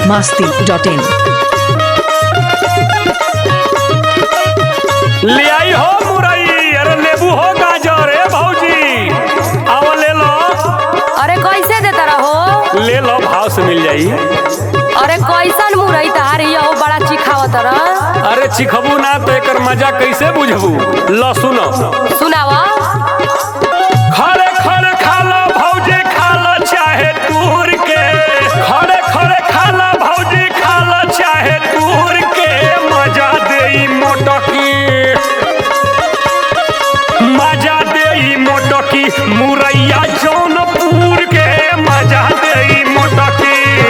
masti.in। ले आई हो मुरई, अरे लेबू हो गाजर, भौजी आओ ले लो। अरे कैसे देता रहो? ले लो, भाव से मिल जाई। अरे कैसन मुरई तहार हो, बड़ा चिखावत रह। अरे चिखबू ना तो एकर मजा कैसे बुझबू। लो सुनो, सुनावा। खड़े खड़े खा लो भौजी, खा लो चाहे तूर के। खड़े खड़े खा लो भौजी, खा लो चाहे तूर के। मजा देई मोटकी, मजा देई मोटकी मुरैया जौनपुर के। मजा देई मोटकी।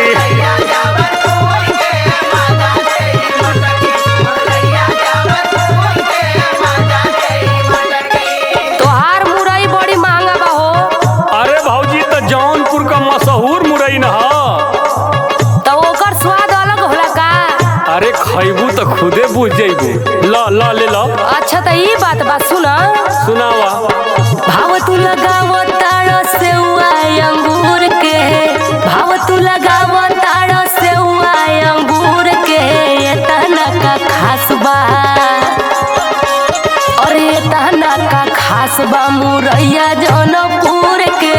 तोहार मुरई बड़ी महंगा बा हो। अरे भौजी तो जौनपुर का मशहूर मुरई न ह। तो ओकर स्वाद अलग होला का? अरे खैबू तो खुदे बुझ जइबू। ला ला ले लो। अच्छा तो ई बात बा, सुना। सुनावा। भाव तू लगाव ताड़ सेउआ अंगूर के। भाव तू लगाव ताड़ सेउआ अंगूर के। एतना का खास बा, अरे एतना का खास बा मुरैया जौनपुर के।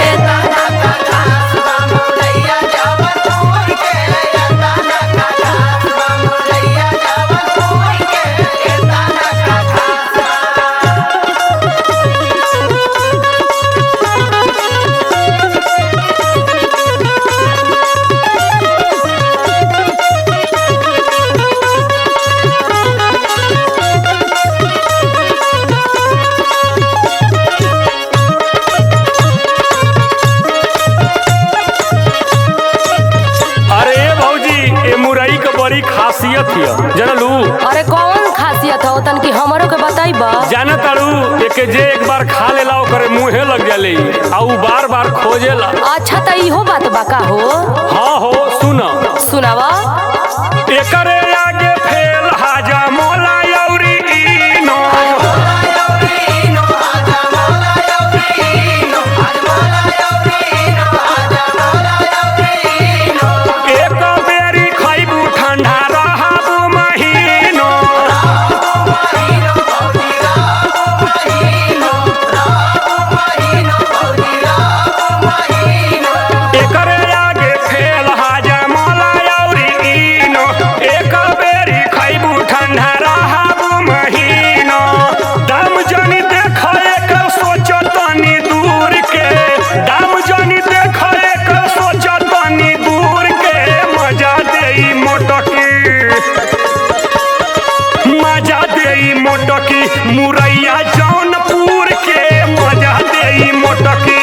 मुरई का बड़ी खासियत है जानलू। अरे कौन खासियत है तन की हमरो के बताइबा। जाना तारू एके जे एक बार खा लेला ओकरे मुंहे लग जाले आ उ बार बार खोजेला। अच्छा त इहो बात बा का हो? हां हो, सुना। सुनावा। एकरे आगे फेल हाजा मोला यौरी इनो। एक बेरी खइबू ठंडा रहबू महीनो। एकरे आगे फेल हाजा मोला यौरी इनो। एक बेरी खइबू ठंडा रहबू महीनो। दाम जनी देख एकर सोच तनी दूर के। दाम जनी देख एकर सोच तनी दूर के। मजा देई मोटकी, मजा देई मोटकी मुरैया जौनपुर के। मजा देई मोटकी।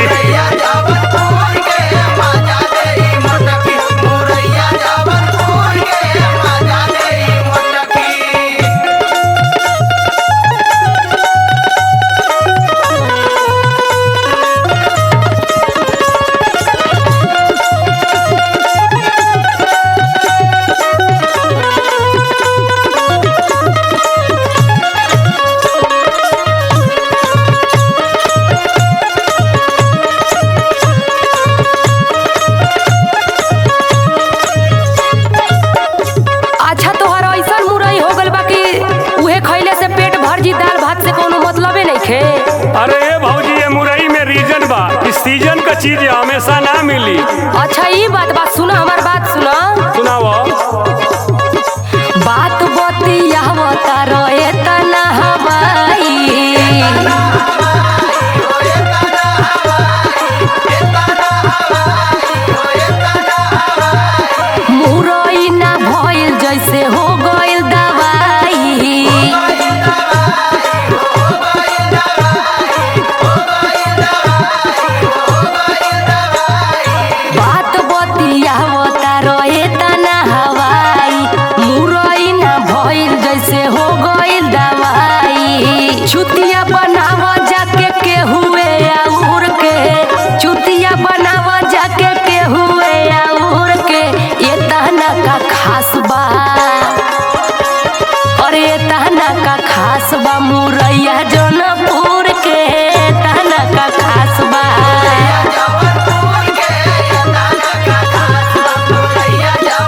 अच्छा तोहर ऐसन मुरई हो गल बा कि उहे खइले से पेट भर जी, दाल भात से कोनो मतलबे नहीं खे। अरे ये भौजी, ये मुरई में रीजन बा। इस सीजन का चीज हमेशा ना मिली। अच्छा ई बात बा, सुना हमार बात सुना। सुनाओ। बात बतियावता रहे तना हवाई। मुरई ना भइल जैसे हो गइल दवाई। बात बतियावता रहे तना हवाई। मुरई ना भइल जैसे हो गइल दवाई। छुतिया बनावा जाके के हुए आउर के। छुतिया बनावा जाके के हुए आउर के। ये तना का खास बा, अरे ये तना का खास बा मुरैया जौनपुर के। तना का खास बा।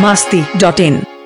masti.in.